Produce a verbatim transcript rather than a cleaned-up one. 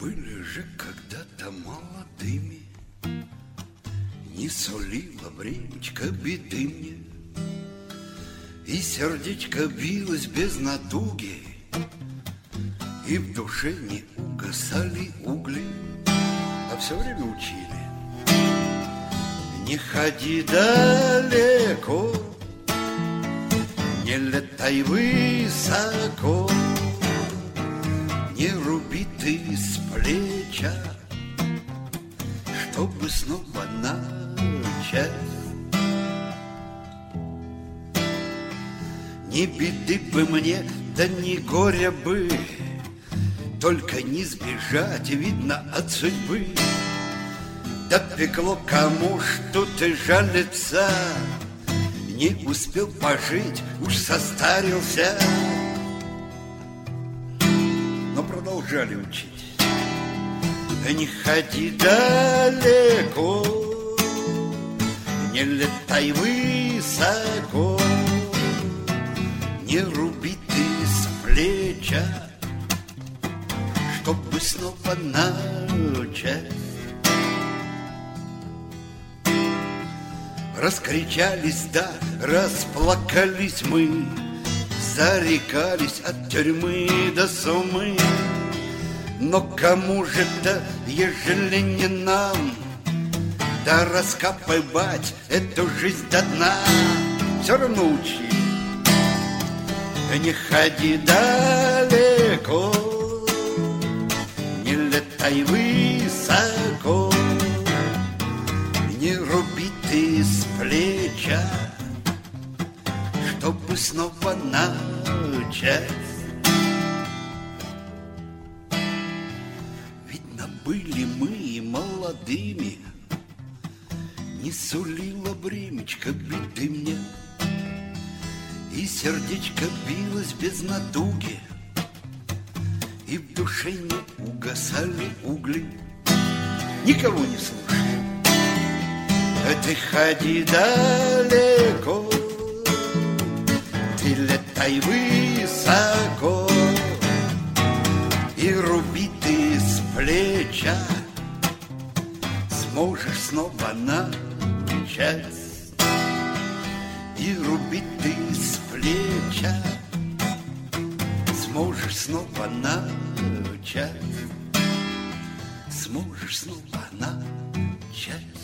Были же когда-то молодыми, не сулила времечко беды мне, и сердечко билось без натуги, и в душе не угасали угли, а все время учили: не ходи далеко, не летай высоко, не руби ты с плеча, чтобы снова начать. Не беды бы мне, да не горя бы, только не сбежать, видно, от судьбы. Допекло кому ж тут и жалится, не успел пожить, уж состарился. Но продолжали учить: не ходи далеко, не летай высоко, не руби ты с плеча, чтобы снова начать. Раскричались, да, расплакались мы, зарекались от тюрьмы до сумы. Но кому же-то, ежели не нам, да раскопать эту жизнь до дна? Все равно учи: не ходи далеко, не летай высоко, не руби ты с плеча, чтобы снова начать. Видно, были мы молодыми, не сулило времечко беды мне, и сердечко билось без натуги, и в душе не угасали угли. Никого не слушай, ты ходи далеко, ты летай высоко, и руби ты с плеча, сможешь снова начать. И руби ты с плеча, сможешь снова начать, сможешь снова начать.